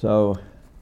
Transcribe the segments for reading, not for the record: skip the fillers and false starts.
So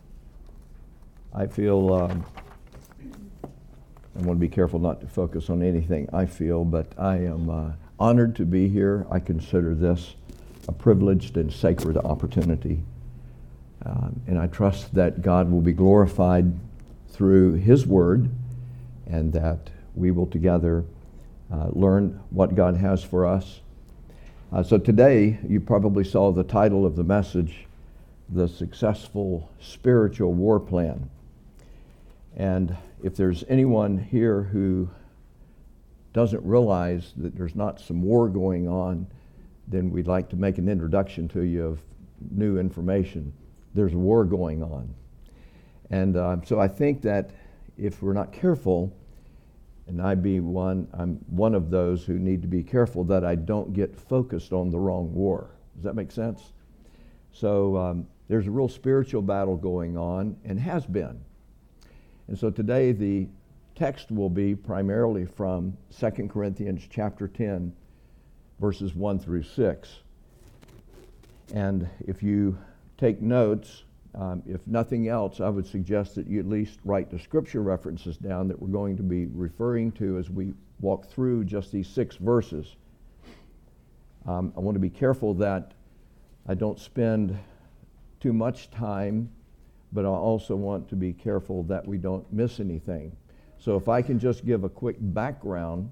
I feel, I want to be careful not to focus on anything I feel, but I am honored to be here. I consider this a privileged and sacred opportunity. And I trust that God will be glorified through His Word, and that we will together learn what God has for us. So today, you probably saw the title of the message, The Successful Spiritual War Plan. And if there's anyone here who doesn't realize that there's not some war going on, then we'd like to make an introduction to you of new information. There's a war going on. And so I think that if we're not careful, and I'm one of those who need to be careful that I don't get focused on the wrong war. Does that make sense? So there's a real spiritual battle going on, and has been. And so today the text will be primarily from 2 Corinthians chapter 10, verses 1 through 6. And if you take notes, if nothing else, I would suggest that you at least write the scripture references down that we're going to be referring to as we walk through just these 6 verses. I want to be careful that I don't spend too much time, but I also want to be careful that we don't miss anything. So if I can just give a quick background,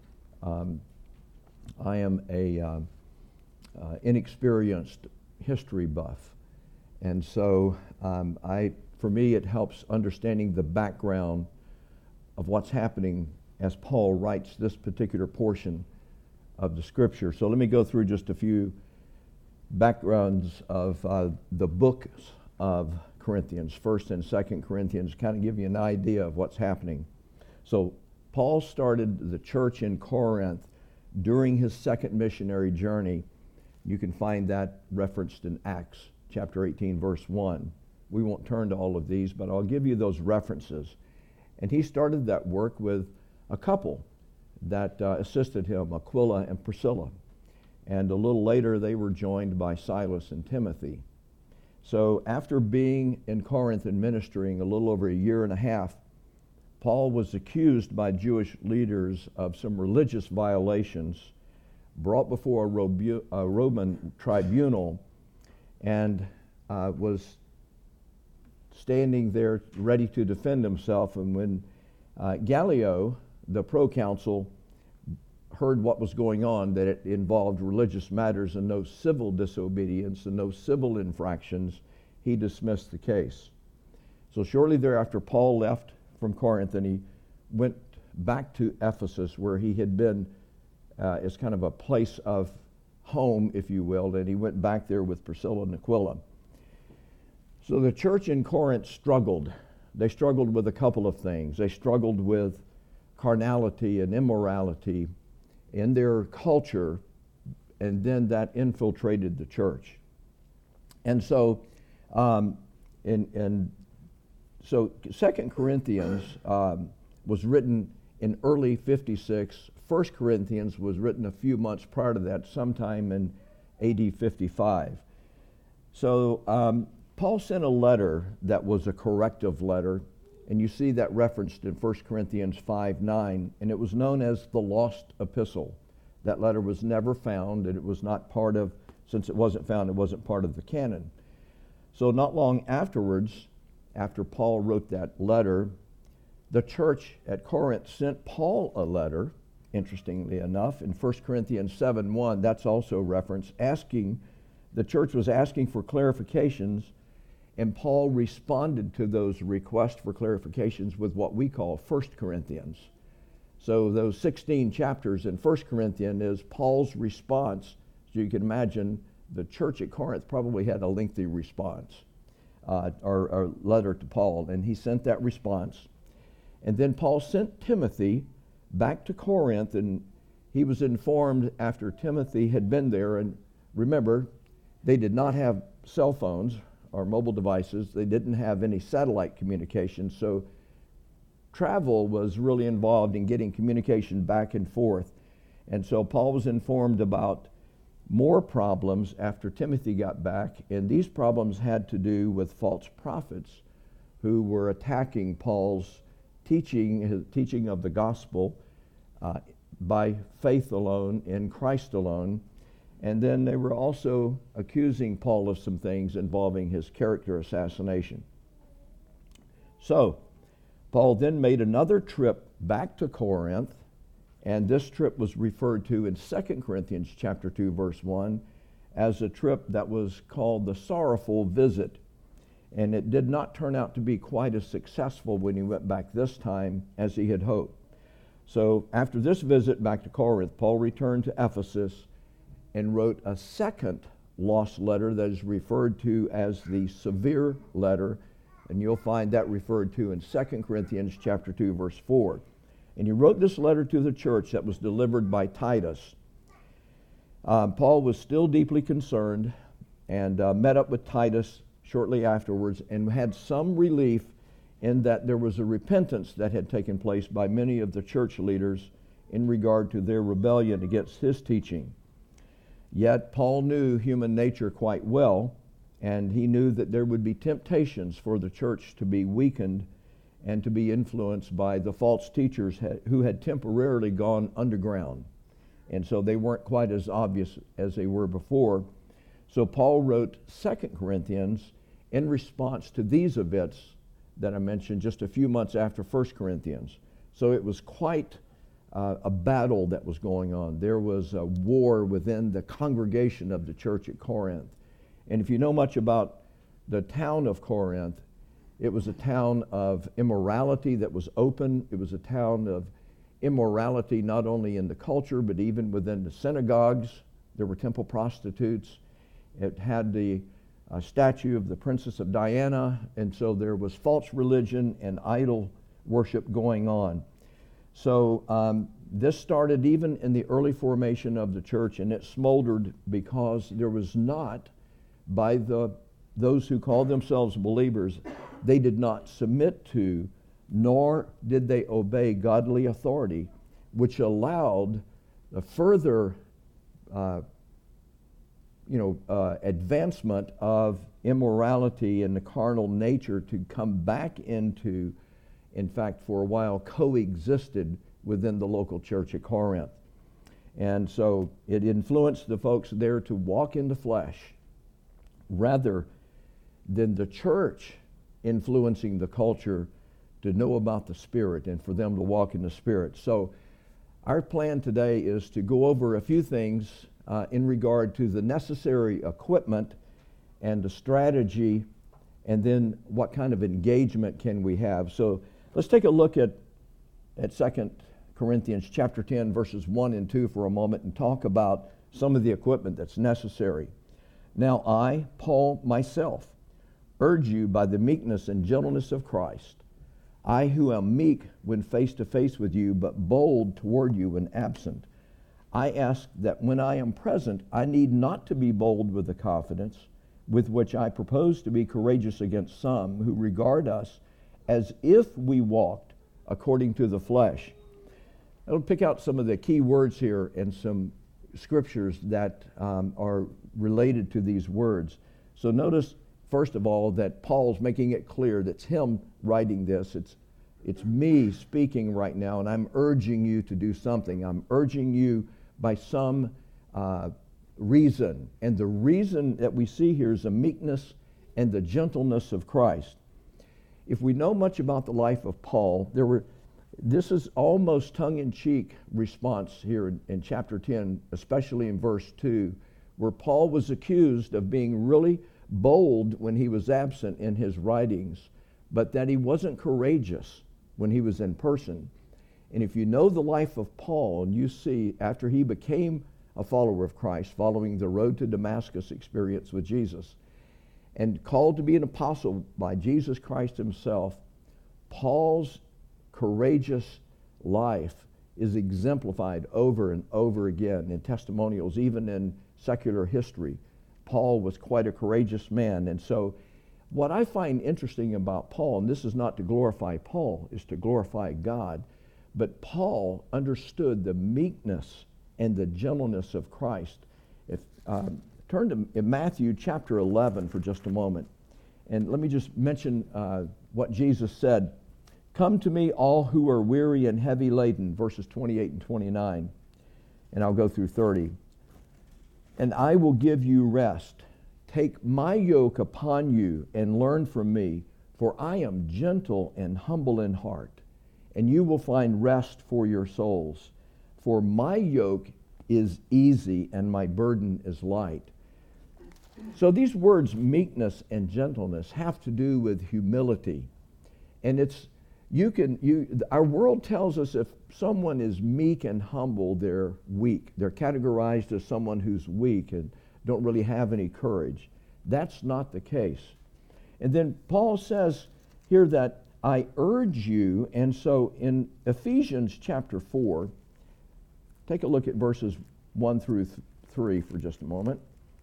I am a inexperienced history buff. And so for me, it helps understanding the background of what's happening as Paul writes this particular portion of the scripture. So let me go through just a few backgrounds of the books of Corinthians, 1st and 2nd Corinthians, kind of give you an idea of what's happening. So Paul started the church in Corinth during his second missionary journey. You can find that referenced in Acts chapter 18, verse 1. We won't turn to all of these, but I'll give you those references. And he started that work with a couple that assisted him, Aquila and Priscilla. And a little later, they were joined by Silas and Timothy. So after being in Corinth and ministering a little over a year and a half, Paul was accused by Jewish leaders of some religious violations, brought before a Roman tribunal, and was standing there ready to defend himself. And when Gallio, the proconsul, heard what was going on, that it involved religious matters and no civil disobedience and no civil infractions, he dismissed the case. So shortly thereafter, Paul left from Corinth and he went back to Ephesus, where he had been as kind of a place of home, if you will, and he went back there with Priscilla and Aquila. So the church in Corinth struggled. They struggled with a couple of things. They struggled with carnality and immorality in their culture, and then that infiltrated the church. And so, so 2 Corinthians was written in early 56. 1 Corinthians was written a few months prior to that, sometime in AD 55. So Paul sent a letter that was a corrective letter, and you see that referenced in 1 Corinthians 5:9, and it was known as the lost epistle. That letter was never found, and it was not part of, since it wasn't found, it wasn't part of the canon. So not long afterwards, after Paul wrote that letter, the church at Corinth sent Paul a letter, interestingly enough, in 1 Corinthians 7:1, that's also referenced, the church was asking for clarifications, and Paul responded to those requests for clarifications with what we call 1 Corinthians. So those 16 chapters in 1 Corinthians is Paul's response. So you can imagine the church at Corinth probably had a lengthy response, or letter to Paul, and he sent that response. And then Paul sent Timothy back to Corinth, and he was informed after Timothy had been there, and remember, they did not have cell phones or mobile devices. They didn't have any satellite communication, so travel was really involved in getting communication back and forth. And so Paul was informed about more problems after Timothy got back, and these problems had to do with false prophets who were attacking Paul's teaching, his teaching of the gospel by faith alone, in Christ alone. And then they were also accusing Paul of some things involving his character assassination. So, Paul then made another trip back to Corinth, and this trip was referred to in 2 Corinthians chapter 2, verse 1, as a trip that was called the sorrowful visit. And it did not turn out to be quite as successful when he went back this time as he had hoped. So after this visit back to Corinth, Paul returned to Ephesus and wrote a second lost letter that is referred to as the severe letter, and you'll find that referred to in 2 Corinthians chapter 2, verse 4. And he wrote this letter to the church that was delivered by Titus. Paul was still deeply concerned and met up with Titus shortly afterwards and had some relief in that there was a repentance that had taken place by many of the church leaders in regard to their rebellion against his teaching. Yet Paul knew human nature quite well, and he knew that there would be temptations for the church to be weakened and to be influenced by the false teachers who had temporarily gone underground. And so they weren't quite as obvious as they were before. So Paul wrote 2 Corinthians in response to these events that I mentioned just a few months after 1 Corinthians. So it was quite a battle that was going on. There was a war within the congregation of the church at Corinth. And if you know much about the town of Corinth, it was a town of immorality that was open. It was a town of immorality not only in the culture, but even within the synagogues. There were temple prostitutes. It had the statue of the Princess of Diana, and so there was false religion and idol worship going on. So this started even in the early formation of the church, and it smoldered because there was not, by those who called themselves believers, they did not submit to, nor did they obey godly authority, which allowed the further advancement of immorality and the carnal nature to come back into, in fact, for a while coexisted within the local church at Corinth. And so it influenced the folks there to walk in the flesh rather than the church influencing the culture to know about the Spirit and for them to walk in the Spirit. So our plan today is to go over a few things in regard to the necessary equipment and the strategy, and then what kind of engagement can we have. So let's take a look at 2 Corinthians chapter 10, verses 1 and 2 for a moment and talk about some of the equipment that's necessary. Now I, Paul, myself, urge you by the meekness and gentleness of Christ, I who am meek when face to face with you, but bold toward you when absent. I ask that when I am present, I need not to be bold with the confidence with which I propose to be courageous against some who regard us as if we walked according to the flesh. I'll pick out some of the key words here and some scriptures that are related to these words. So notice, first of all, that Paul's making it clear that it's him writing this. It's me speaking right now, and I'm urging you to do something. I'm urging you by some reason. And the reason that we see here is the meekness and the gentleness of Christ. If we know much about the life of Paul, this is almost tongue-in-cheek response here in chapter 10, especially in verse 2, where Paul was accused of being really bold when he was absent in his writings, but that he wasn't courageous when he was in person. And if you know the life of Paul, and you see after he became a follower of Christ, following the road to Damascus experience with Jesus, and called to be an apostle by Jesus Christ himself, Paul's courageous life is exemplified over and over again in testimonials, even in secular history. Paul was quite a courageous man. And so what I find interesting about Paul, and this is not to glorify Paul, is to glorify God, but Paul understood the meekness and the gentleness of Christ. Turn to Matthew chapter 11 for just a moment. And let me just mention what Jesus said. Come to me, all who are weary and heavy laden, verses 28 and 29. And I'll go through 30. And I will give you rest. Take my yoke upon you and learn from me, for I am gentle and humble in heart, and you will find rest for your souls. For my yoke is easy and my burden is light. So these words, meekness and gentleness, have to do with humility. And our world tells us if someone is meek and humble, they're weak. They're categorized as someone who's weak and don't really have any courage. That's not the case. And then Paul says here that I urge you, and so in Ephesians chapter 4, take a look at verses 1 through 3 for just a moment.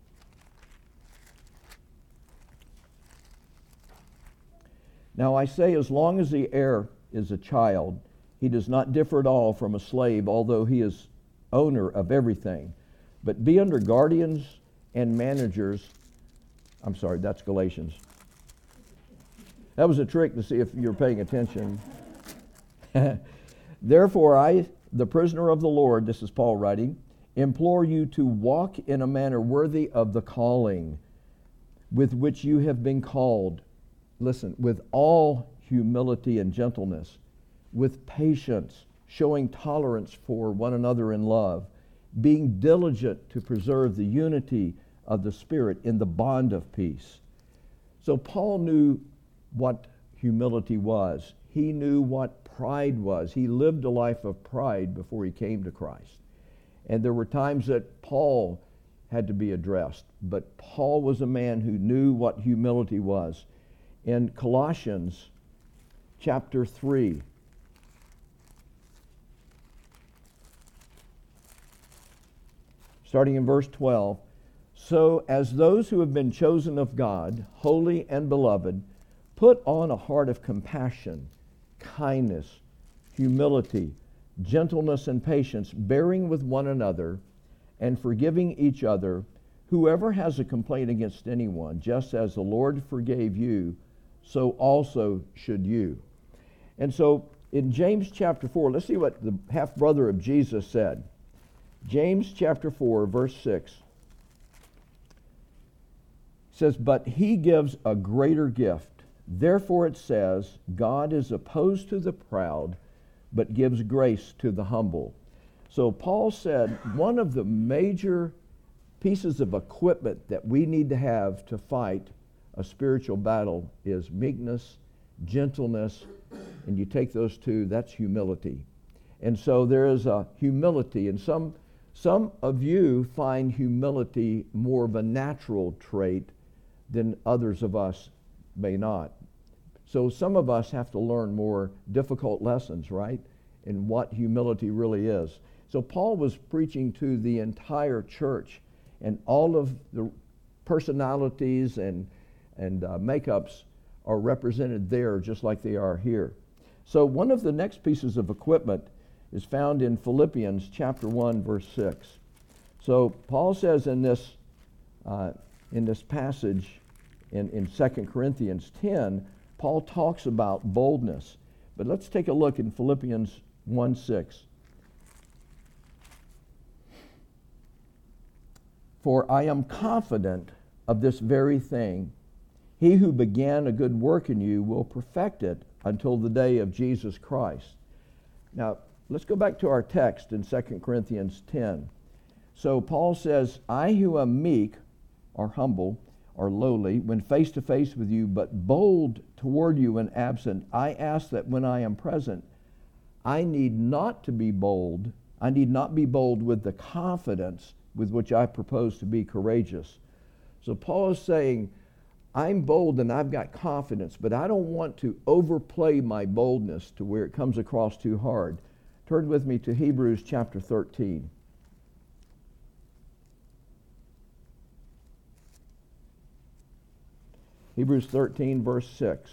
Now I say, as long as the heir is a child, he does not differ at all from a slave, although he is owner of everything. But be under guardians and managers. I'm sorry, that's Galatians. That was a trick to see if you're paying attention. Therefore I, the prisoner of the Lord, this is Paul writing, implore you to walk in a manner worthy of the calling with which you have been called. Listen, with all humility and gentleness, with patience, showing tolerance for one another in love, being diligent to preserve the unity of the Spirit in the bond of peace. So Paul knew what humility was. He knew what pride was. He lived a life of pride before he came to Christ. And there were times that Paul had to be addressed, but Paul was a man who knew what humility was. In Colossians chapter 3, starting in verse 12, so as those who have been chosen of God, holy and beloved, put on a heart of compassion, kindness, humility, gentleness, and patience, bearing with one another and forgiving each other. Whoever has a complaint against anyone, just as the Lord forgave you, so also should you. And so in James chapter 4, let's see what the half-brother of Jesus said. James chapter 4, verse 6 says, but he gives a greater gift. Therefore it says, God is opposed to the proud, but gives grace to the humble. So Paul said one of the major pieces of equipment that we need to have to fight a spiritual battle is meekness, gentleness, and you take those two, that's humility. And so there is a humility, and some of you find humility more of a natural trait than others of us may not. So some of us have to learn more difficult lessons, right, in what humility really is. So Paul was preaching to the entire church, and all of the personalities and makeups are represented there just like they are here. So one of the next pieces of equipment is found in Philippians chapter 1, verse 6. So Paul says in this passage in 2 Corinthians 10, Paul talks about boldness. But let's take a look in Philippians 1:6. For I am confident of this very thing. He who began a good work in you will perfect it until the day of Jesus Christ. Now, let's go back to our text in 2 Corinthians 10. So Paul says, I who am meek, or humble, or lowly, when face to face with you, but bold toward you when absent, I ask that when I am present, I need not be bold with the confidence with which I propose to be courageous. So Paul is saying, I'm bold and I've got confidence, but I don't want to overplay my boldness to where it comes across too hard. Turn with me to Hebrews chapter 13. Hebrews 13, verse 6.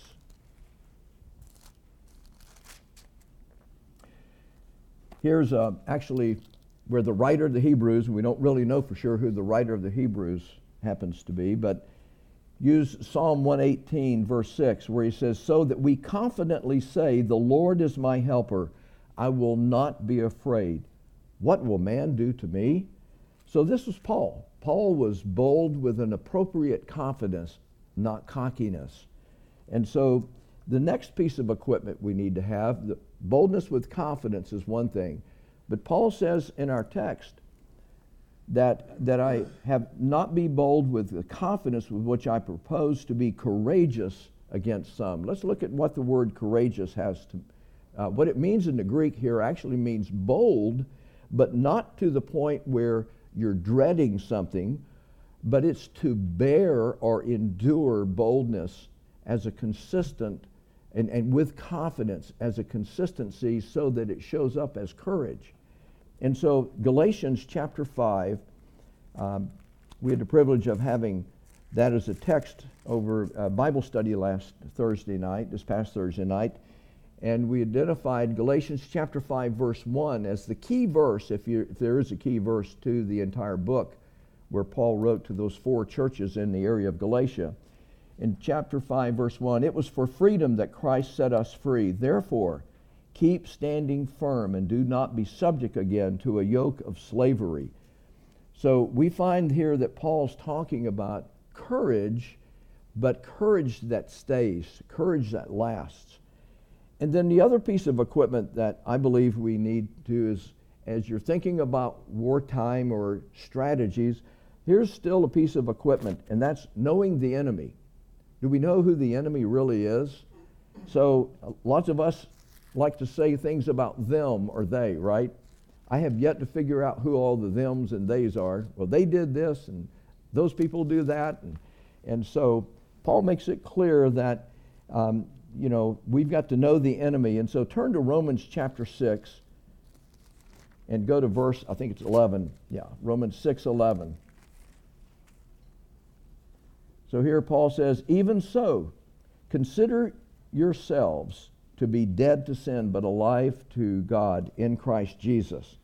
Here's actually where the writer of the Hebrews, and we don't really know for sure who the writer of the Hebrews happens to be, but use Psalm 118, verse 6, where he says, so that we confidently say, the Lord is my helper. I will not be afraid. What will man do to me? So this was Paul. Paul was bold with an appropriate confidence, not cockiness. And so the next piece of equipment we need to have, the boldness with confidence is one thing. But Paul says in our text that I have not be bold with the confidence with which I propose to be courageous against some. Let's look at what the word courageous has to, what it means in the Greek here actually means bold, but not to the point where you're dreading something, but it's to bear or endure boldness as a consistent and with confidence as a consistency so that it shows up as courage. And so Galatians chapter 5, we had the privilege of having that as a text over Bible study this past Thursday night, and we identified Galatians chapter 5 verse 1 as the key verse, if there is a key verse to the entire book, where Paul wrote to those 4 churches in the area of Galatia. In chapter 5 verse 1, it was for freedom that Christ set us free. Therefore, keep standing firm and do not be subject again to a yoke of slavery. So we find here that Paul's talking about courage, but courage that stays, courage that lasts. And then the other piece of equipment that I believe we need to is, as you're thinking about wartime or strategies, here's still a piece of equipment, and that's knowing the enemy. Do we know who the enemy really is? So lots of us like to say things about them or they, right? I have yet to figure out who all the thems and theys are. Well, they did this, and those people do that. And so Paul makes it clear that, we've got to know the enemy. And so turn to Romans chapter 6 and go to verse, I think it's 11. Yeah, Romans 6:11. So here Paul says, even so, consider yourselves to be dead to sin, but alive to God in Christ Jesus.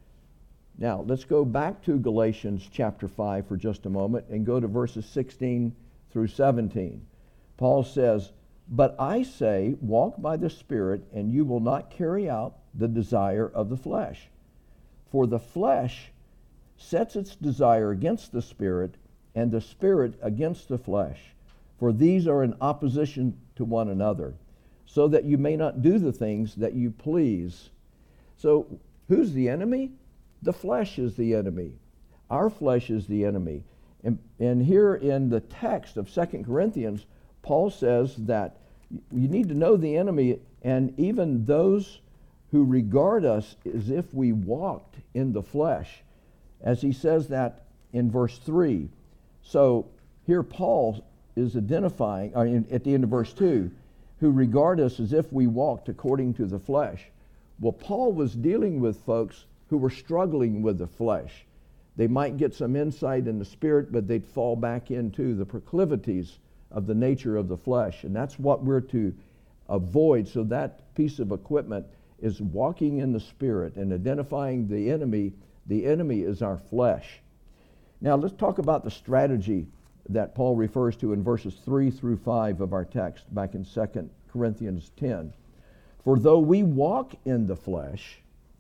Now, let's go back to Galatians chapter 5 for just a moment and go to verses 16 through 17. Paul says, but I say, walk by the Spirit, and you will not carry out the desire of the flesh. For the flesh sets its desire against the Spirit, and the Spirit against the flesh. For these are in opposition to one another, so that you may not do the things that you please. So who's the enemy? The flesh is the enemy. Our flesh is the enemy. And here in the text of 2 Corinthians, Paul says that you need to know the enemy, and even those who regard us as if we walked in the flesh, as he says that in verse 3. So here Paul is identifying, at the end of verse 2, who regard us as if we walked according to the flesh. Well, Paul was dealing with folks who were struggling with the flesh. They might get some insight in the Spirit, but they'd fall back into the proclivities of the nature of the flesh. And that's what we're to avoid. So that piece of equipment is walking in the Spirit and identifying the enemy. The enemy is our flesh. Now let's talk about the strategy that Paul refers to in verses 3 through 5 of our text back in 2 Corinthians 10. For though we walk in the flesh,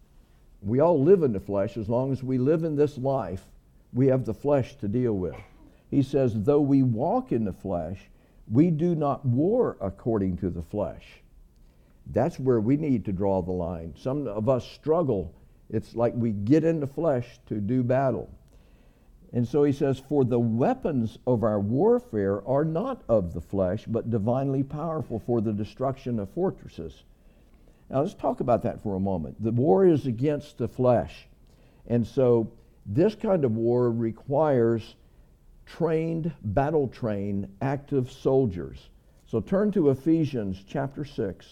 we all live in the flesh. As long as we live in this life, we have the flesh to deal with. He says, though we walk in the flesh, we do not war according to the flesh. That's where we need to draw the line. Some of us struggle. It's like we get in the flesh to do battle. And so he says, for the weapons of our warfare are not of the flesh, but divinely powerful for the destruction of fortresses. Now let's talk about that for a moment. The war is against the flesh. And so this kind of war requires battle-trained, active soldiers. So turn to Ephesians chapter 6.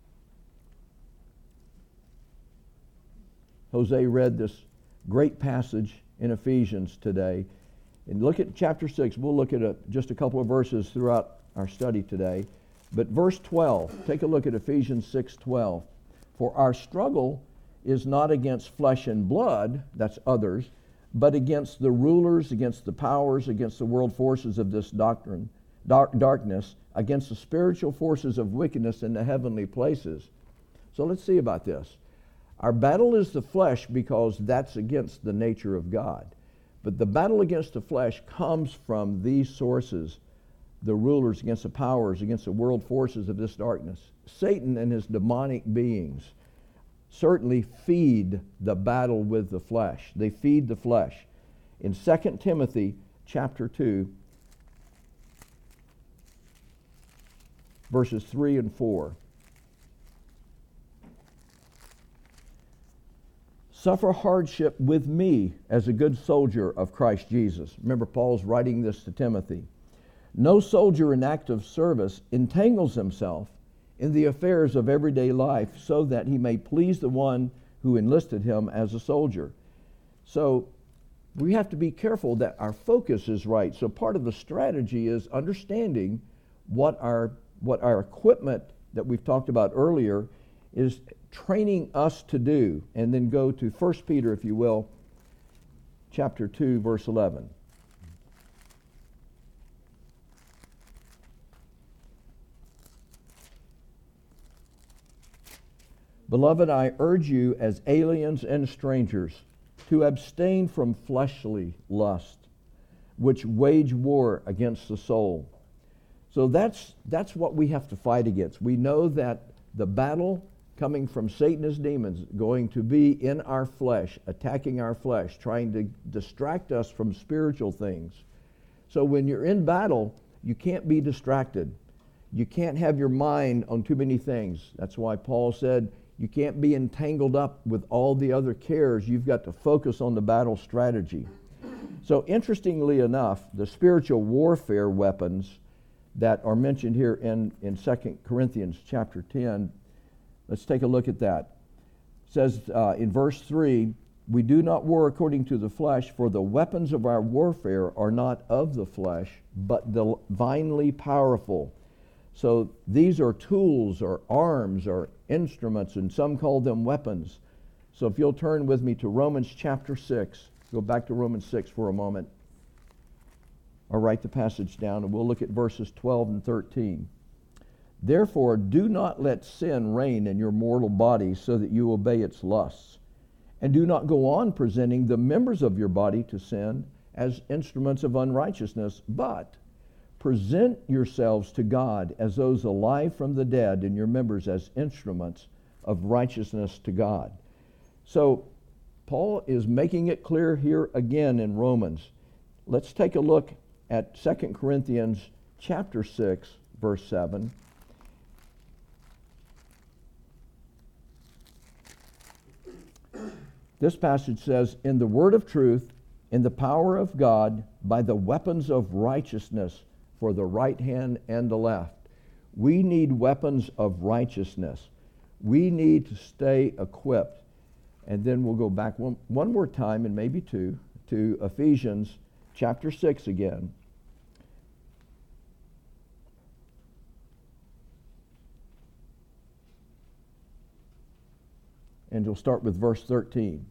Jose read this great passage in Ephesians today. And look at chapter 6. We'll look at just a couple of verses throughout our study today. But verse 12, take a look at Ephesians 6:12. For our struggle is not against flesh and blood, that's others, but against the rulers, against the powers, against the world forces of this darkness, against the spiritual forces of wickedness in the heavenly places. So let's see about this. Our battle is the flesh because that's against the nature of God. But the battle against the flesh comes from these sources, the rulers against the powers, against the world forces of this darkness. Satan and his demonic beings certainly feed the battle with the flesh. They feed the flesh. In 2 Timothy chapter 2, verses 3 and 4. Suffer hardship with me as a good soldier of Christ Jesus. Remember, Paul's writing this to Timothy. No soldier in active service entangles himself in the affairs of everyday life so that he may please the one who enlisted him as a soldier. So we have to be careful that our focus is right. So part of the strategy is understanding what our equipment that we've talked about earlier is training us to do. And then go to 1 Peter, if you will, chapter 2, verse 11. Beloved, I urge you as aliens and strangers to abstain from fleshly lust, which wage war against the soul. So that's what we have to fight against. We know that the battle coming from Satan and his demons going to be in our flesh, attacking our flesh, trying to distract us from spiritual things. So when you're in battle, you can't be distracted. You can't have your mind on too many things. That's why Paul said, you can't be entangled up with all the other cares. You've got to focus on the battle strategy. So interestingly enough, the spiritual warfare weapons that are mentioned here in 2 Corinthians chapter 10, let's take a look at that. It says in verse 3, we do not war according to the flesh, for the weapons of our warfare are not of the flesh, but divinely powerful. So these are tools or arms or instruments, and some call them weapons. So if you'll turn with me to Romans chapter 6, go back to Romans 6 for a moment, or write the passage down, and we'll look at verses 12 and 13. Therefore, do not let sin reign in your mortal body so that you obey its lusts. And do not go on presenting the members of your body to sin as instruments of unrighteousness, but present yourselves to God as those alive from the dead, and your members as instruments of righteousness to God. So Paul is making it clear here again in Romans. Let's take a look at 2 Corinthians chapter 6, verse 7. This passage says, in the word of truth, in the power of God, by the weapons of righteousness for the right hand and the left. We need weapons of righteousness. We need to stay equipped. And then we'll go back one more time, and maybe two, to Ephesians chapter 6 again. And you'll start with verse 13.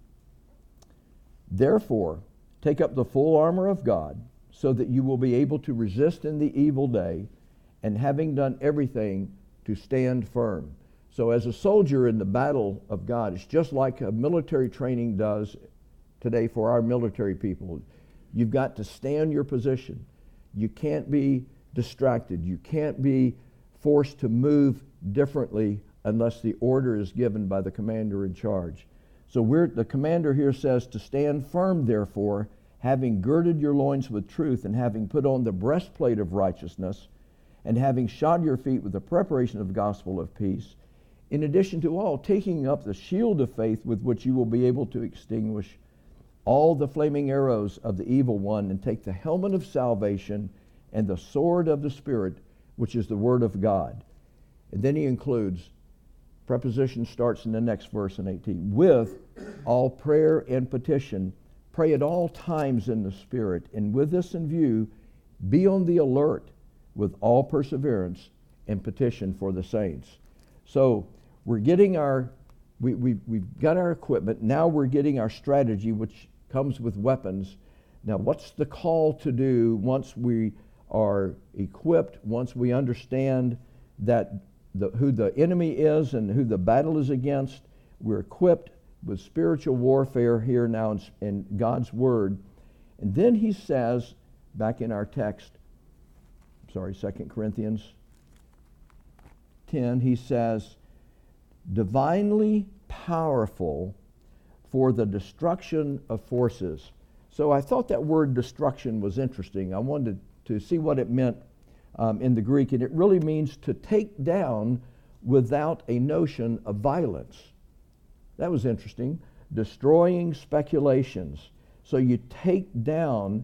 Therefore, take up the full armor of God, so that you will be able to resist in the evil day, and having done everything, to stand firm. So as a soldier in the battle of God, it's just like a military training does today for our military people. You've got to stand your position. You can't be distracted. You can't be forced to move differently unless the order is given by the commander in charge. So the commander here says to stand firm, therefore, having girded your loins with truth, and having put on the breastplate of righteousness, and having shod your feet with the preparation of the gospel of peace, in addition to all, taking up the shield of faith with which you will be able to extinguish all the flaming arrows of the evil one, and take the helmet of salvation and the sword of the Spirit, which is the word of God. And then he includes, preposition starts in the next verse in 18, with all prayer and petition, pray at all times in the Spirit, and with this in view, be on the alert with all perseverance and petition for the saints. So we're getting our we've got our equipment. Now we're getting our strategy, which comes with weapons. Now, what's the call to do once we are equipped, once we understand that who the enemy is and who the battle is against? We're equipped with spiritual warfare here now in God's Word. And then he says, back in our text, 2 Corinthians 10, he says, divinely powerful for the destruction of forces. So I thought that word destruction was interesting. I wanted to see what it meant in the Greek, and it really means to take down without a notion of violence. That was interesting. Destroying speculations. So you take down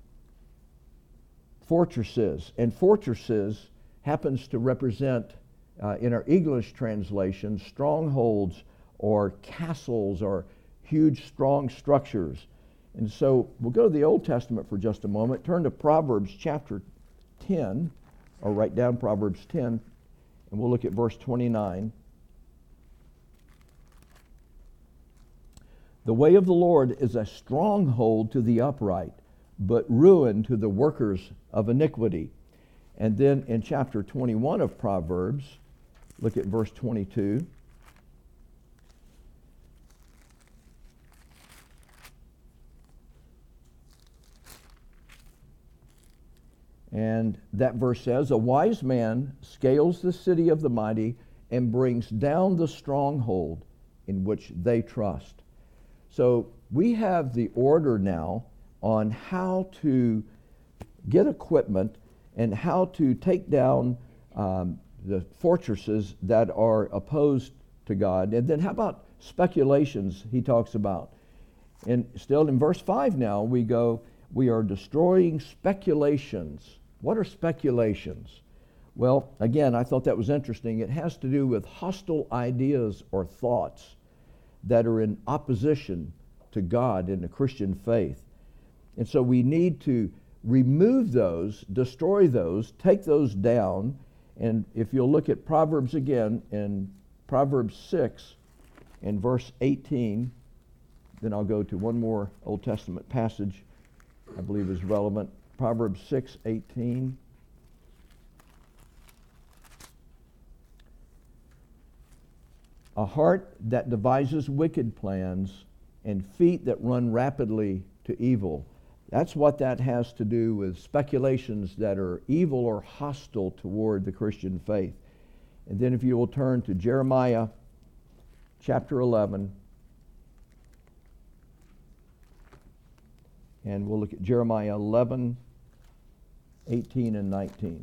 fortresses, and fortresses happens to represent, in our English translation, strongholds or castles or huge, strong structures. And so we'll go to the Old Testament for just a moment. Turn to Proverbs chapter 10, or write down Proverbs 10, and we'll look at verse 29. The way of the Lord is a stronghold to the upright, but ruin to the workers of iniquity. And then in chapter 21 of Proverbs, look at verse 22. And that verse says, a wise man scales the city of the mighty and brings down the stronghold in which they trust. So we have the order now on how to get equipment and how to take down the fortresses that are opposed to God. And then how about speculations he talks about? And still in verse 5 now we go, we are destroying speculations. What are speculations? Well, again, I thought that was interesting. It has to do with hostile ideas or thoughts that are in opposition to God and the Christian faith. And so we need to remove those, destroy those, take those down. And if you'll look at Proverbs again, in Proverbs 6 and verse 18, then I'll go to one more Old Testament passage I believe is relevant. Proverbs 6:18. A heart that devises wicked plans and feet that run rapidly to evil. That's what that has to do with speculations that are evil or hostile toward the Christian faith. And then if you will turn to Jeremiah chapter 11, and we'll look at Jeremiah 11, 18 and 19.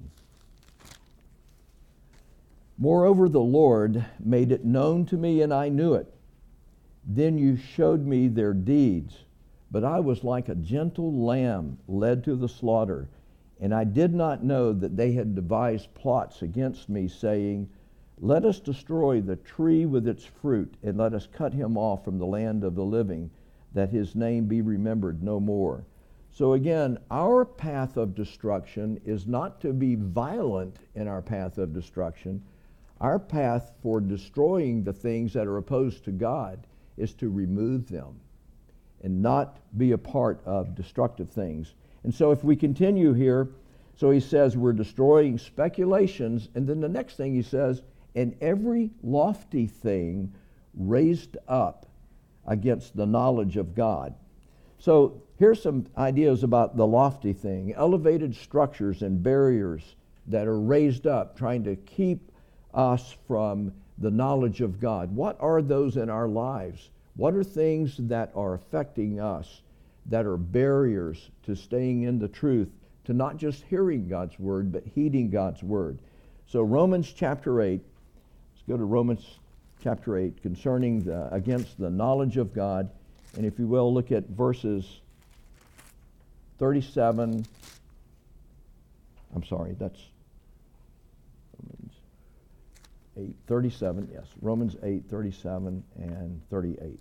Moreover, the Lord made it known to me, and I knew it. Then you showed me their deeds. But I was like a gentle lamb led to the slaughter, and I did not know that they had devised plots against me, saying, let us destroy the tree with its fruit, and let us cut him off from the land of the living, that his name be remembered no more. So again, our path of destruction is not to be violent in our path of destruction. Our path for destroying the things that are opposed to God is to remove them and not be a part of destructive things. And so if we continue here, so he says we're destroying speculations, and then the next thing he says, and every lofty thing raised up against the knowledge of God. So here's some ideas about the lofty thing. Elevated structures and barriers that are raised up, trying to keep us from the knowledge of God. What are those in our lives? What are things that are affecting us, that are barriers to staying in the truth, to not just hearing God's word, but heeding God's word? So Romans chapter 8, let's go to Romans chapter 8, concerning against the knowledge of God. And if you will, look at verses 37, that's Romans 8, 37, yes, Romans 8, 37 and 38.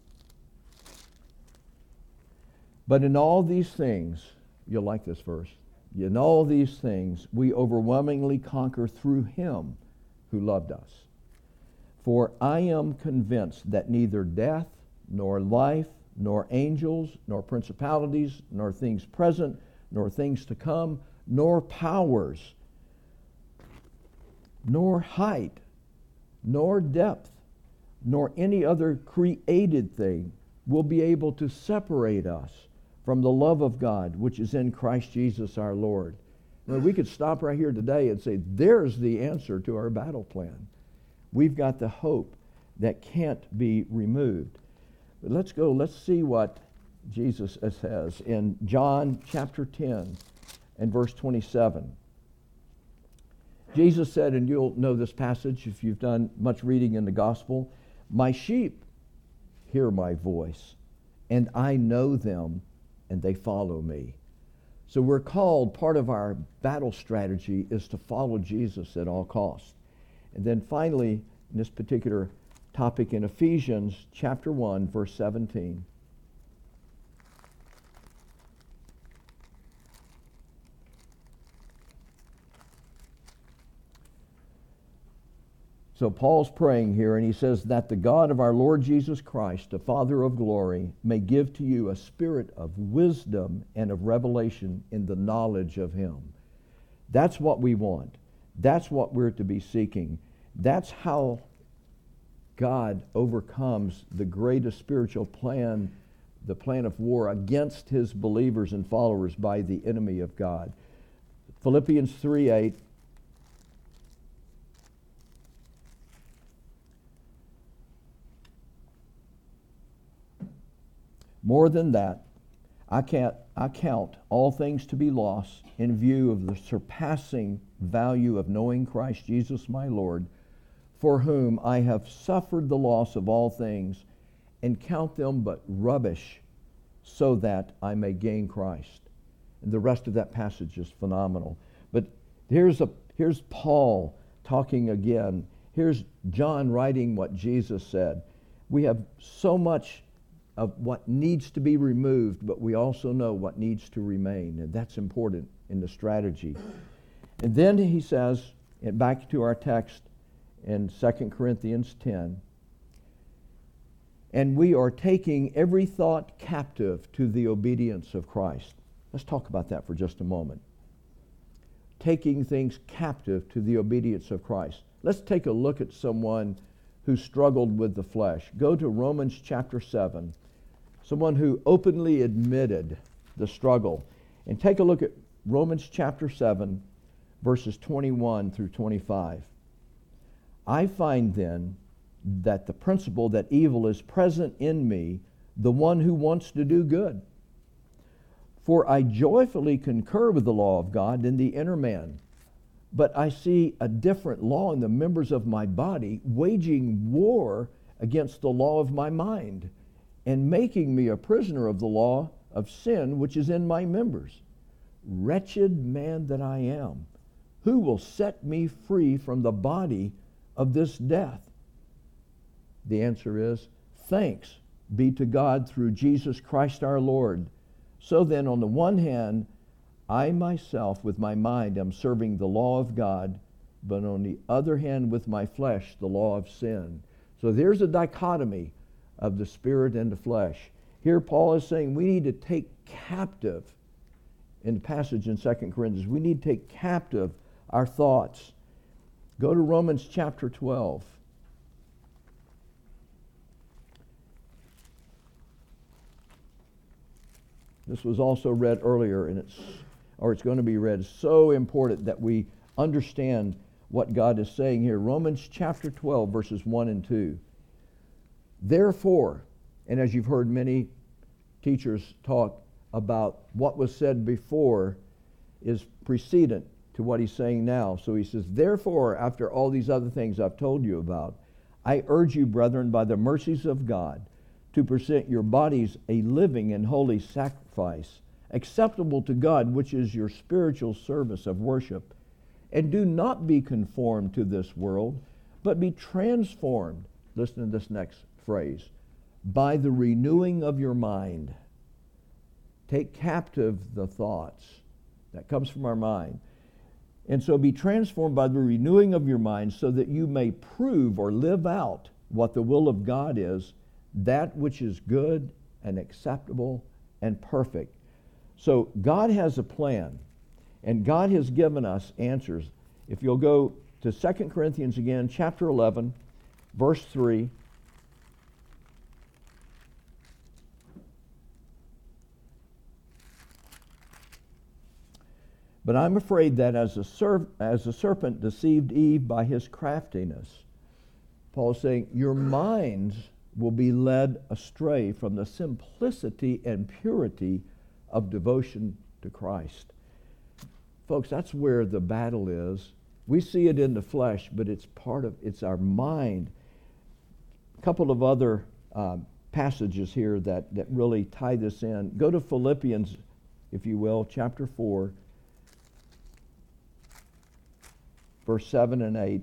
But in all these things, you'll like this verse, in all these things we overwhelmingly conquer through him who loved us. For I am convinced that neither death, nor life, nor angels, nor principalities, nor things present, nor things to come, nor powers, nor height, nor depth, nor any other created thing will be able to separate us from the love of God, which is in Christ Jesus our Lord. Now, we could stop right here today and say, there's the answer to our battle plan. We've got the hope that can't be removed. But let's see what Jesus says in John chapter 10 and verse 27. Jesus said, and you'll know this passage if you've done much reading in the gospel, my sheep hear my voice, and I know them, and they follow me. So we're called, part of our battle strategy is to follow Jesus at all costs. And then finally, in this particular topic in Ephesians chapter 1, verse 17. So Paul's praying here, and he says that the God of our Lord Jesus Christ, the Father of glory, may give to you a spirit of wisdom and of revelation in the knowledge of him. That's what we want. That's what we're to be seeking. That's how God overcomes the greatest spiritual plan, the plan of war against his believers and followers by the enemy of God. Philippians 3:8. More than that, I count all things to be lost in view of the surpassing value of knowing Christ Jesus my Lord, for whom I have suffered the loss of all things, and count them but rubbish, so that I may gain Christ. And the rest of that passage is phenomenal. But here's Paul talking again. Here's John writing what Jesus said. We have so much of what needs to be removed, but we also know what needs to remain, and that's important in the strategy. And then he says, and back to our text in 2 Corinthians 10, and we are taking every thought captive to the obedience of Christ. Let's talk about that for just a moment. Taking things captive to the obedience of Christ. Let's take a look at someone who struggled with the flesh. Go to Romans chapter 7. Someone who openly admitted the struggle. And take a look at Romans chapter 7, verses 21 through 25. I find then that the principle that evil is present in me, the one who wants to do good. For I joyfully concur with the law of God in the inner man, but I see a different law in the members of my body, waging war against the law of my mind, and making me a prisoner of the law of sin which is in my members. Wretched man that I am, who will set me free from the body of this death? The answer is, thanks be to God through Jesus Christ our Lord. So then, on the one hand, I myself with my mind am serving the law of God, but on the other hand with my flesh, the law of sin. So there's a dichotomy of the spirit and the flesh. Here Paul is saying we need to take captive, in the passage in 2 Corinthians, we need to take captive our thoughts. Go to Romans chapter 12. This was also read earlier, and it's going to be read. It's so important that we understand what God is saying here. Romans chapter 12, verses 1 and 2. Therefore, and as you've heard many teachers talk about what was said before is precedent to what he's saying now. So he says, therefore, after all these other things I've told you about, I urge you, brethren, by the mercies of God, to present your bodies a living and holy sacrifice, acceptable to God, which is your spiritual service of worship. And do not be conformed to this world, but be transformed. Listen to this next phrase. By the renewing of your mind. Take captive the thoughts. That comes from our mind. And so be transformed by the renewing of your mind so that you may prove or live out what the will of God is, that which is good and acceptable and perfect. So God has a plan, and God has given us answers. If you'll go to 2 Corinthians again, chapter 11, verse 3. But I'm afraid that as the serpent deceived Eve by his craftiness, Paul's saying, your minds will be led astray from the simplicity and purity of devotion to Christ. Folks, that's where the battle is. We see it in the flesh, but it's our mind. A couple of other passages here that really tie this in. Go to Philippians, if you will, chapter 4. Verse 7 and 8.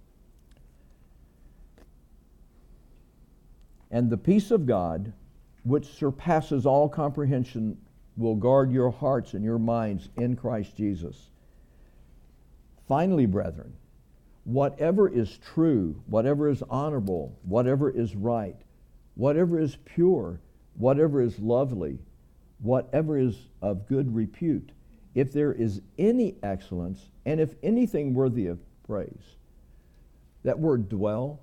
And the peace of God, which surpasses all comprehension, will guard your hearts and your minds in Christ Jesus. Finally, brethren, whatever is true, whatever is honorable, whatever is right, whatever is pure, whatever is lovely, whatever is of good repute, if there is any excellence, and if anything worthy of praise. That word dwell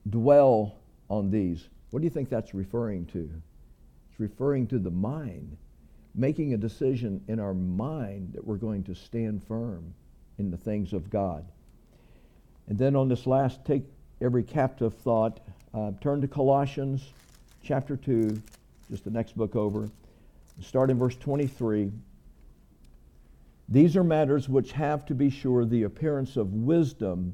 on these. What do you think that's referring to? It's referring to the mind, making a decision in our mind that we're going to stand firm in the things of God. And then on this last, take every captive thought, turn to Colossians chapter 2, just the next book over, start in verse 23. These are matters which have, to be sure, the appearance of wisdom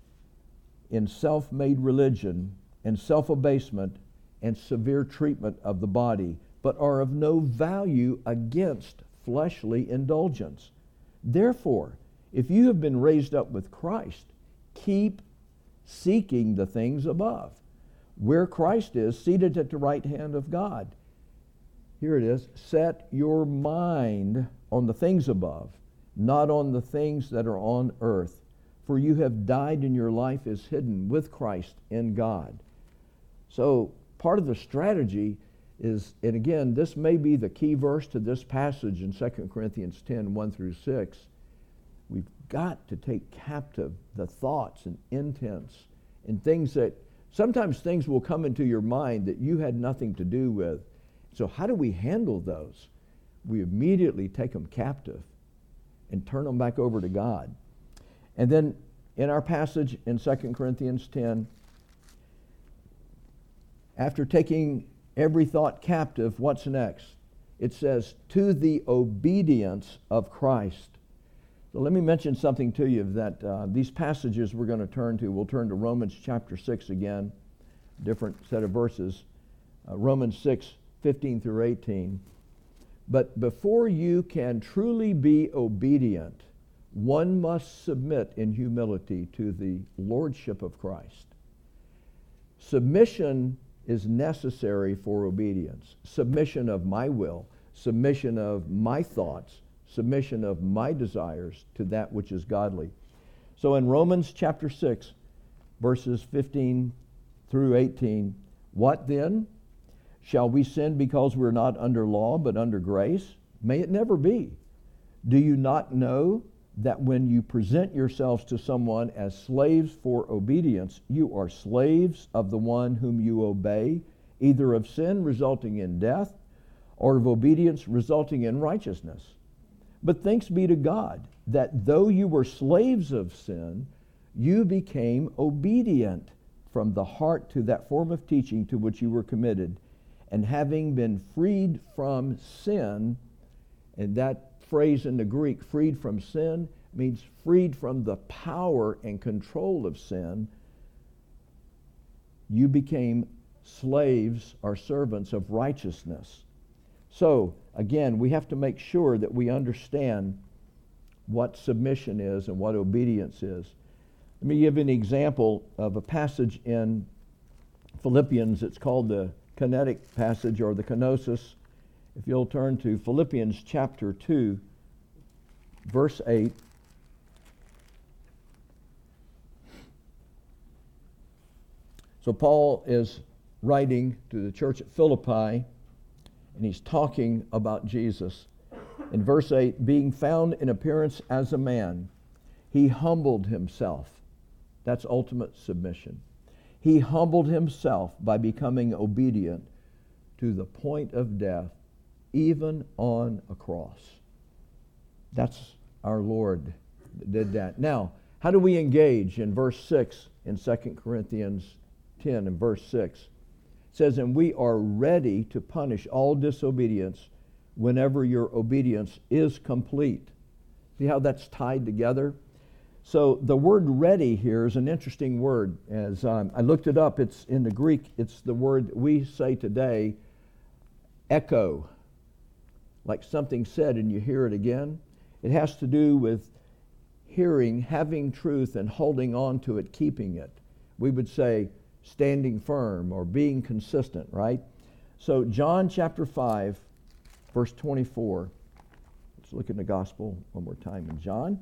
in self-made religion and self-abasement and severe treatment of the body, but are of no value against fleshly indulgence. Therefore, if you have been raised up with Christ, keep seeking the things above, where Christ is, seated at the right hand of God. Here it is, set your mind on the things above, not on the things that are on earth. For you have died and your life is hidden with Christ in God. So part of the strategy is, and again, this may be the key verse to this passage in 2 Corinthians 10, 1 through 6. We've got to take captive the thoughts and intents and things that, sometimes things will come into your mind that you had nothing to do with. So how do we handle those? We immediately take them captive and turn them back over to God. And then in our passage in 2 Corinthians 10, after taking every thought captive, what's next? It says, to the obedience of Christ. So let me mention something to you that these passages we're going to turn to, we'll turn to Romans chapter 6 again, different set of verses. Romans 6, 15 through 18. But before you can truly be obedient, one must submit in humility to the lordship of Christ. Submission is necessary for obedience. Submission of my will, submission of my thoughts, submission of my desires to that which is godly. So in Romans chapter 6, verses 15 through 18, what then? Shall we sin because we're not under law but under grace? May it never be. Do you not know that when you present yourselves to someone as slaves for obedience, you are slaves of the one whom you obey, either of sin resulting in death or of obedience resulting in righteousness? But thanks be to God that though you were slaves of sin, you became obedient from the heart to that form of teaching to which you were committed. And having been freed from sin, and that phrase in the Greek, freed from sin, means freed from the power and control of sin, you became slaves or servants of righteousness. So, again, we have to make sure that we understand what submission is and what obedience is. Let me give you an example of a passage in Philippians. It's called the kinetic passage or the kenosis. If you'll turn to Philippians chapter 2, verse 8. So Paul is writing to the church at Philippi, and he's talking about Jesus. In verse 8, being found in appearance as a man, he humbled himself. That's ultimate submission. He humbled himself by becoming obedient to the point of death, even on a cross. That's our Lord that did that. Now, how do we engage? In verse 6 in 2 Corinthians 10 and verse 6, it says, and we are ready to punish all disobedience whenever your obedience is complete. See how that's tied together? So the word ready here is an interesting word. As I looked it up, it's in the Greek, it's the word we say today, echo. Like something said and you hear it again. It has to do with hearing, having truth, and holding on to it, keeping it. We would say standing firm or being consistent, right? So John chapter 5, verse 24. Let's look in the gospel one more time in John.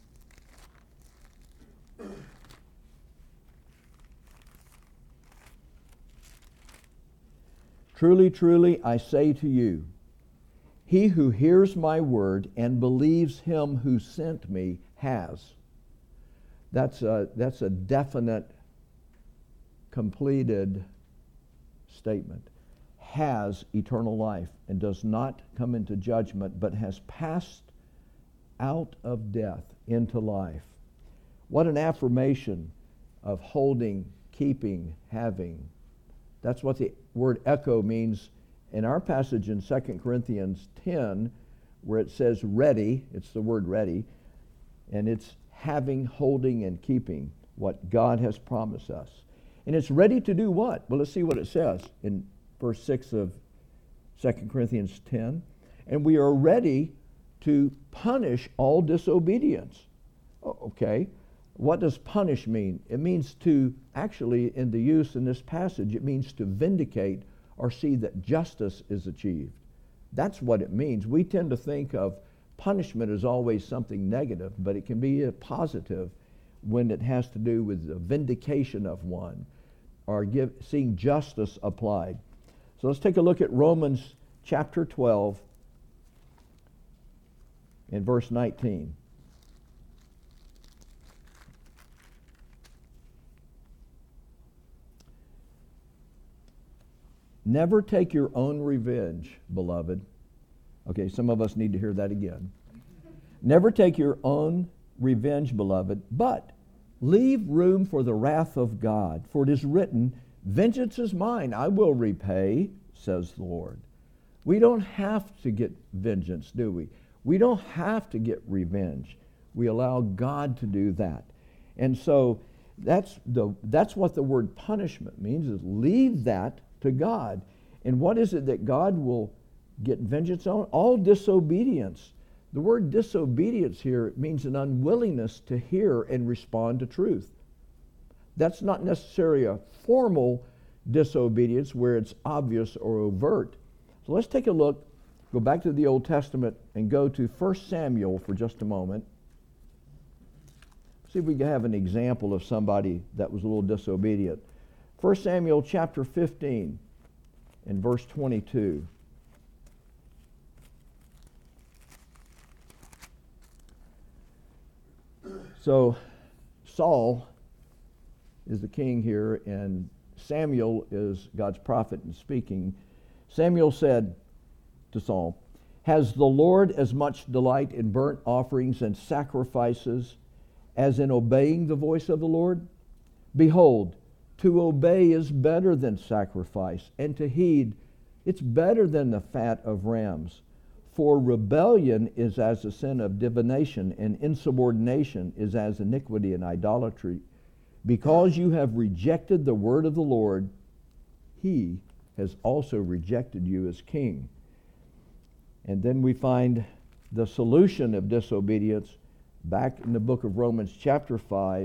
Truly, truly, I say to you, he who hears my word and believes him who sent me has. That's a definite, completed statement. Has eternal life and does not come into judgment, but has passed out of death into life. What an affirmation of holding, keeping, having. That's what the word echo means in our passage in 2 Corinthians 10, where it says ready. It's the word ready. And it's having, holding, and keeping what God has promised us. And it's ready to do what? Well, let's see what it says in verse 6 of 2 Corinthians 10. And we are ready to punish all disobedience. Okay. What does punish mean? It means to, actually, in the use in this passage, it means to vindicate or see that justice is achieved. That's what it means. We tend to think of punishment as always something negative, but it can be a positive when it has to do with the vindication of one or seeing justice applied. So let's take a look at Romans chapter 12 and verse 19. Never take your own revenge, beloved. Okay, some of us need to hear that again. Never take your own revenge, beloved, but leave room for the wrath of God. For it is written, vengeance is mine, I will repay, says the Lord. We don't have to get vengeance, do we? We don't have to get revenge. We allow God to do that. And so that's what the word punishment means, is leave that to God. And what is it that God will get vengeance on? All disobedience. The word disobedience here means an unwillingness to hear and respond to truth. That's not necessarily a formal disobedience where it's obvious or overt. So let's take a look, go back to the Old Testament and go to 1 Samuel for just a moment. See if we can have an example of somebody that was a little disobedient. 1 Samuel chapter 15 and verse 22. So Saul is the king here, and Samuel is God's prophet and speaking. Samuel said to Saul, has the Lord as much delight in burnt offerings and sacrifices as in obeying the voice of the Lord? Behold, to obey is better than sacrifice, and to heed, it's better than the fat of rams. For rebellion is as the sin of divination, and insubordination is as iniquity and idolatry. Because you have rejected the word of the Lord, he has also rejected you as king. And then we find the solution of disobedience back in the book of Romans chapter 5.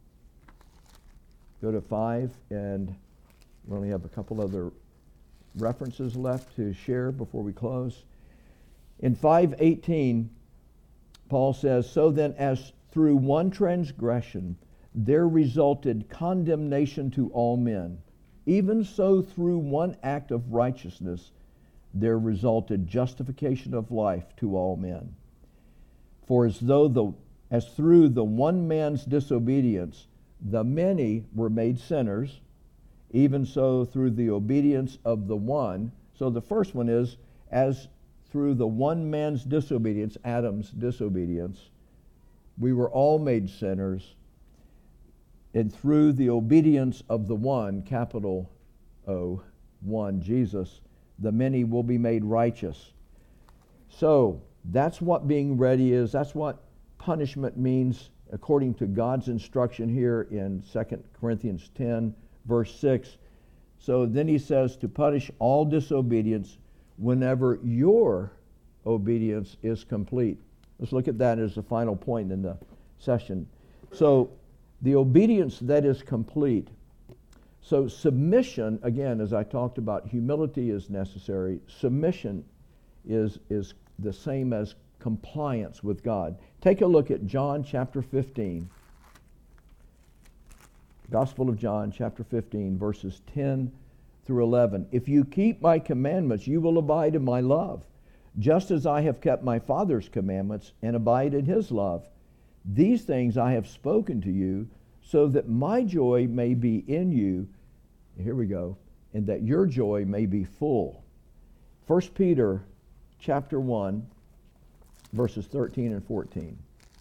Go to 5, and we only have a couple other references left to share before we close. In 5:18, Paul says, so then as through one transgression there resulted condemnation to all men. Even so, through one act of righteousness, there resulted justification of life to all men. For as through the one man's disobedience, the many were made sinners, even so through the obedience of the one. So the first one is, as through the one man's disobedience, Adam's disobedience, we were all made sinners, and through the obedience of the one, capital O, one, Jesus, the many will be made righteous. So that's what being ready is. That's what punishment means according to God's instruction here in 2 Corinthians 10, verse 6. So then he says to punish all disobedience whenever your obedience is complete. Let's look at that as the final point in the session. So the obedience that is complete. So submission, again, as I talked about, humility is necessary. Submission is the same as compliance with God. Take a look at John chapter 15. Gospel of John chapter 15, verses 10 through 11. If you keep my commandments, you will abide in my love, just as I have kept my Father's commandments and abide in his love. These things I have spoken to you, so that my joy may be in you. Here we go. And that your joy may be full. 1 Peter chapter 1, verses 13 and 14.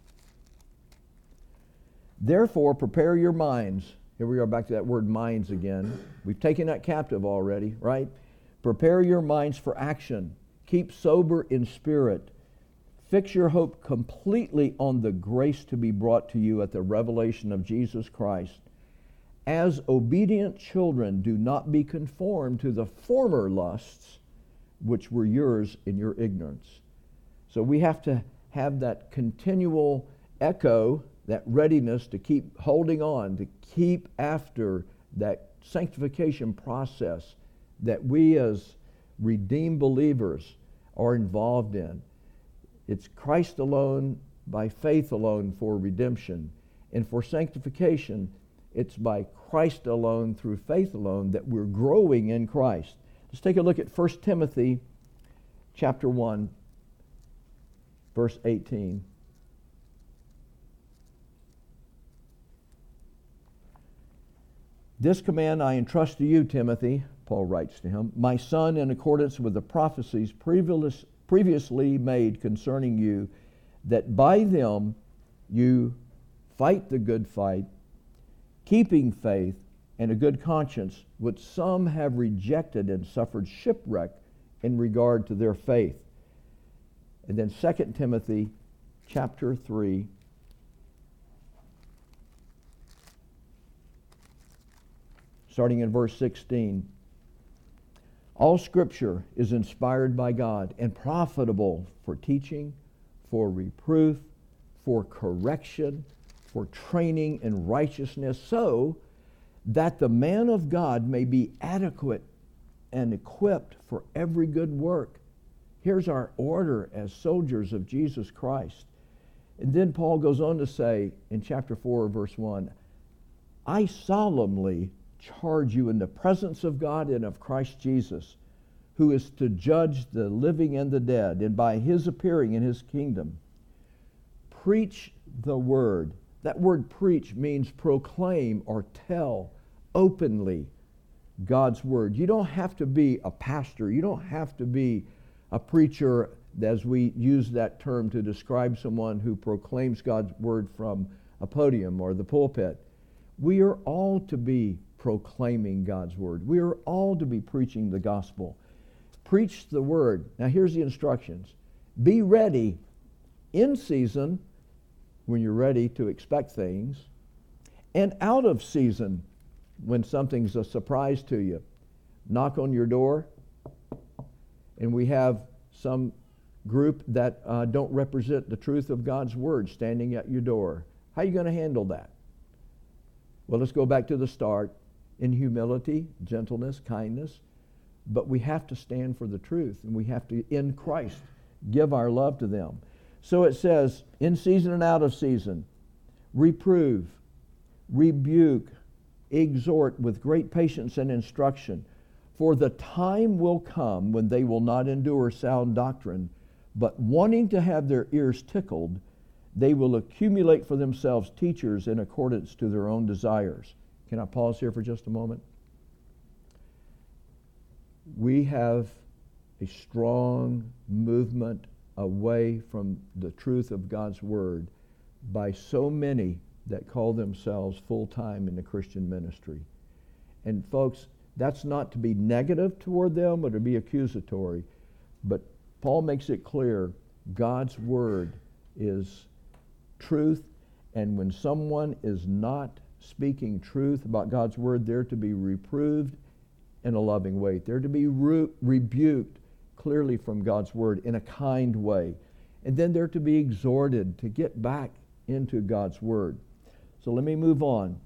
Therefore, prepare your minds. Here we are back to that word minds again. We've taken that captive already, right? Prepare your minds for action. Keep sober in spirit. Fix your hope completely on the grace to be brought to you at the revelation of Jesus Christ. As obedient children, do not be conformed to the former lusts which were yours in your ignorance. So we have to have that continual echo, that readiness to keep holding on, to keep after that sanctification process that we as redeemed believers are involved in. It's Christ alone, by faith alone for redemption. And for sanctification, it's by Christ alone, through faith alone, that we're growing in Christ. Let's take a look at 1 Timothy chapter 1, verse 18. This command I entrust to you, Timothy, Paul writes to him, my son, in accordance with the prophecies previously made concerning you, that by them you fight the good fight, keeping faith and a good conscience, which some have rejected and suffered shipwreck in regard to their faith. And then 2 Timothy chapter 3, starting in verse 16. All Scripture is inspired by God and profitable for teaching, for reproof, for correction, for training in righteousness, so that the man of God may be adequate and equipped for every good work. Here's our order as soldiers of Jesus Christ. And then Paul goes on to say in chapter 4, verse 1, I solemnly charge you in the presence of God and of Christ Jesus, who is to judge the living and the dead, and by his appearing in his kingdom. Preach the word. That word preach means proclaim or tell openly God's word. You don't have to be a pastor. You don't have to be a preacher, as we use that term to describe someone who proclaims God's word from a podium or the pulpit. We are all to be proclaiming God's word. We are all to be preaching the gospel. Preach the word. Now here's the instructions. Be ready in season when you're ready to expect things, and out of season when something's a surprise to you. Knock on your door, and we have some group that don't represent the truth of God's word standing at your door. How are you going to handle that? Well, let's go back to the start. In humility, gentleness, kindness. But we have to stand for the truth, and we have to, in Christ, give our love to them. So it says, in season and out of season, reprove, rebuke, exhort with great patience and instruction. For the time will come when they will not endure sound doctrine, but wanting to have their ears tickled, they will accumulate for themselves teachers in accordance to their own desires. Can I pause here for just a moment? We have a strong movement away from the truth of God's Word by so many that call themselves full-time in the Christian ministry. And folks, that's not to be negative toward them or to be accusatory, but Paul makes it clear God's Word is truth, and when someone is not speaking truth about God's Word, they're to be reproved in a loving way. They're to be rebuked clearly from God's Word in a kind way. And then they're to be exhorted to get back into God's Word. So let me move on.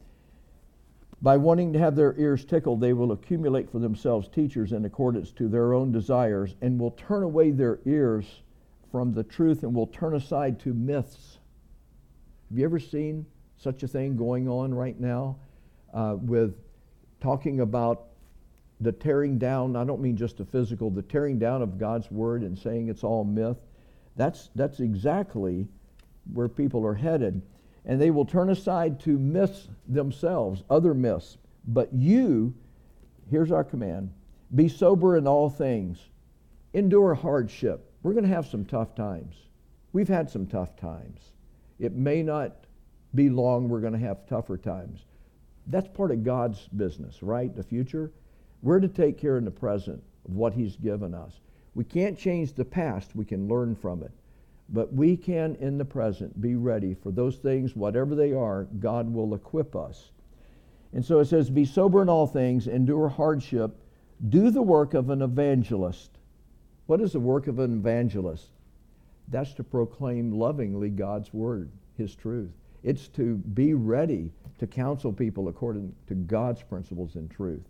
By wanting to have their ears tickled, they will accumulate for themselves teachers in accordance to their own desires, and will turn away their ears from the truth and will turn aside to myths. Have you ever seen such a thing going on right now with talking about the tearing down? I don't mean just the physical, the tearing down of God's Word and saying it's all myth. That's exactly where people are headed. And they will turn aside to myths themselves, other myths. But you, here's our command, be sober in all things. Endure hardship. We're going to have some tough times. We've had some tough times. It may not be long we're going to have tougher times. That's part of God's business, right? The future. We're to take care in the present of what He's given us. We can't change the past. We can learn from it. But we can, in the present, be ready for those things, whatever they are, God will equip us. And so it says, be sober in all things, endure hardship, do the work of an evangelist. What is the work of an evangelist? That's to proclaim lovingly God's Word, His truth. It's to be ready to counsel people according to God's principles and truth.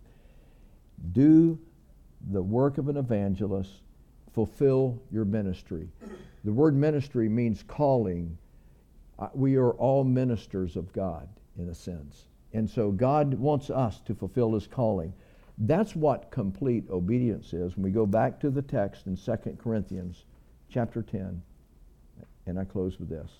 Do the work of an evangelist, fulfill your ministry. The word ministry means calling. We are all ministers of God, in a sense. And so God wants us to fulfill His calling. That's what complete obedience is. When we go back to the text in 2 Corinthians chapter 10, and I close with this.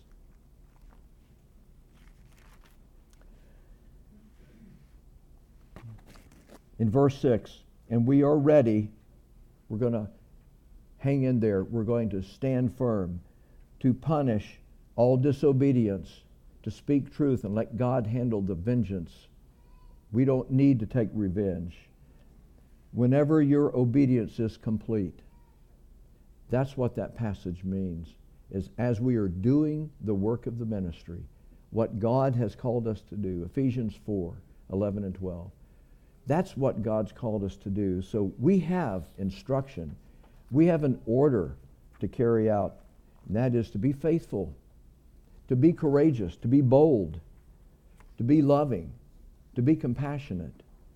In verse 6, and we are ready, we're going to hang in there. We're going to stand firm to punish all disobedience, to speak truth and let God handle the vengeance. We don't need to take revenge. Whenever your obedience is complete, that's what that passage means, is as we are doing the work of the ministry, what God has called us to do, Ephesians 4, 11 and 12. That's what God's called us to do. So we have instruction. We have an order to carry out, and that is to be faithful, to be courageous, to be bold, to be loving, to be compassionate,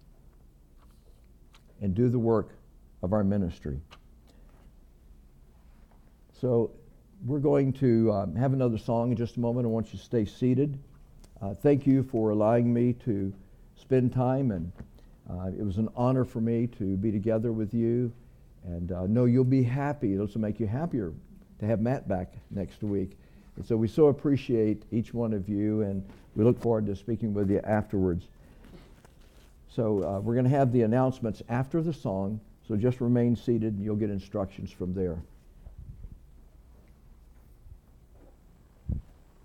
and do the work of our ministry. So we're going to have another song in just a moment. I want you to stay seated. Thank you for allowing me to spend time, and it was an honor for me to be together with you. And I know you'll be happy. It'll also make you happier to have Matt back next week. And so we so appreciate each one of you, and we look forward to speaking with you afterwards. So we're going to have the announcements after the song, so just remain seated and you'll get instructions from there.